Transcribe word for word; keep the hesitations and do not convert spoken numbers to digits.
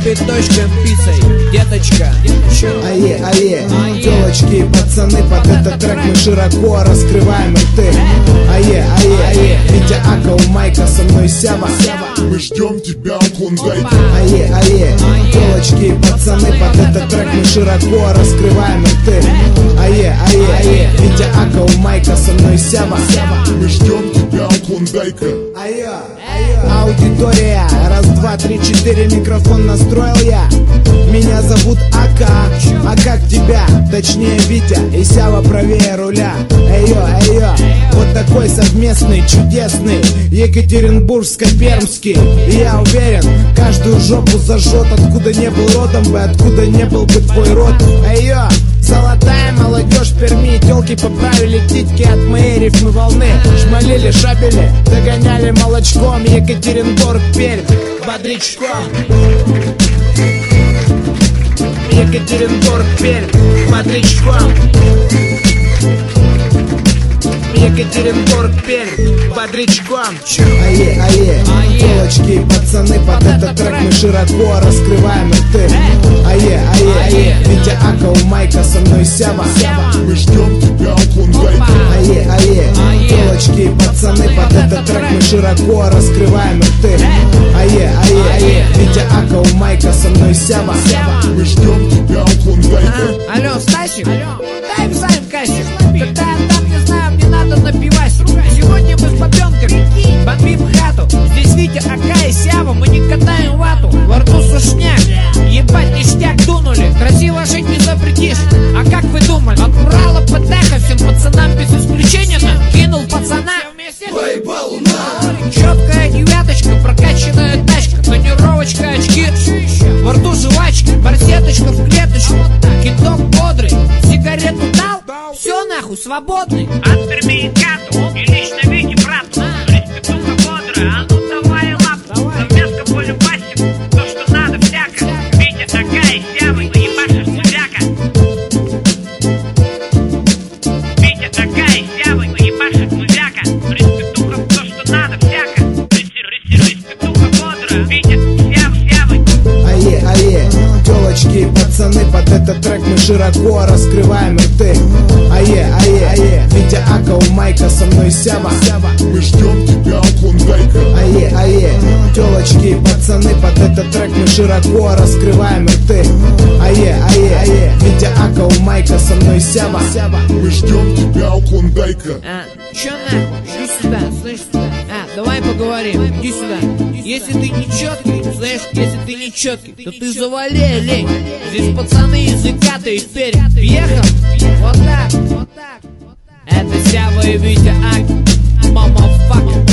запяточком писай, деточка. Ае, ае, телочки и пацаны, под этот трек мы широко раскрываем рты. Ае, ае, ае, Витя Ака, у Майка, со мной Сява. Мы ждем тебя у Клондайка. Ае, ае, телочки и пацаны, под этот трек мы широко раскрываем рты. Ае, ае, ае, Витя Ака, у Майка, со мной Сява. Мы ждем тебя у Клондайка. Айо, аудитория, раз, два, три, четыре, микрофон настроил я. Меня зовут Ака, а как тебя? Точнее Витя и Сява правее руля. Эйо, эйо, вот такой совместный, чудесный Екатеринбургско-Пермский. И я уверен, каждую жопу зажжет, откуда не был родом бы, откуда не был бы твой род. Эйо, золотая молодежь Перми, телки поправили титьки от моей рифмы волны. Шмалили, шабели, догоняли молочком. Екатеринбург, Пермь, бодрячком. Екатеринбург, Пермь, бодрячком. Екатеринбург, Пермь, бодрячком. Ае, ае, телочки и пацаны, под этот трек мы широко раскрываем рты. Ае, ае, ае, Витя Ака, у Майка, со мной Сява. Мы ждем тебя у Клондайка. Ае, ае, телочки и пацаны, под этот трек мы широко раскрываем рты. Ае, ае, ае, Витя Ака, у Майка, со мной Сява. Мы ждем тебя у Клондайка. Алло, Стасик, дай Займ кассик. Когда я там, не знаю, мне надо напивать. Сегодня мы с бабенками бомбим хату. Здесь Витя, Ака и Сява, мы не катаем вату. Во рту сушняк, ебать ништяк дунули. Красиво жить не запретишь. А как вы думали? От Урала под эхо всем пацанам без исключения кинул пацана. Поебал на. Четкая девяточка, прокачанная тачка, тонировочка, очки, во рту жвачки, барсеточка в клеточку, кидок бодрый, сигарету дал, все нахуй свободный. От Перми и Кату, и лично Вики брату, респектуха бодрая, а ну давай лапу, совместка по любасику, то что надо всяко, Витя, Ака и Сява, ебашишь музяка. Витя, Ака и Сява, ебашишь музяка, респектуха то что надо всяко, респектуха бодрая, Витя, Сява, Сява. Ае, ае, телочки и пацаны, под этот трек мы широко раскрываем рты. Ае, ае, ае, Витя Ака, у Майка, со мной Сява. Мы ждем тебя у Клондайка. Ае, ае, телочки и пацаны, под этот трек мы широко раскрываем рты. Ае, ае, ае, Витя Ака, у Майка, со мной Сява. Мы ждем тебя у Клондайка. А, чё нахуй? Иди сюда, слышь? А, давай поговорим, иди сюда. Если ты не четкий, знаешь, если ты не четкий, то ты завали, лень. Здесь пацаны из Иката и Пермь. Въехал? Вот так, вот так. Это Сява и Витя Ак, мама фак.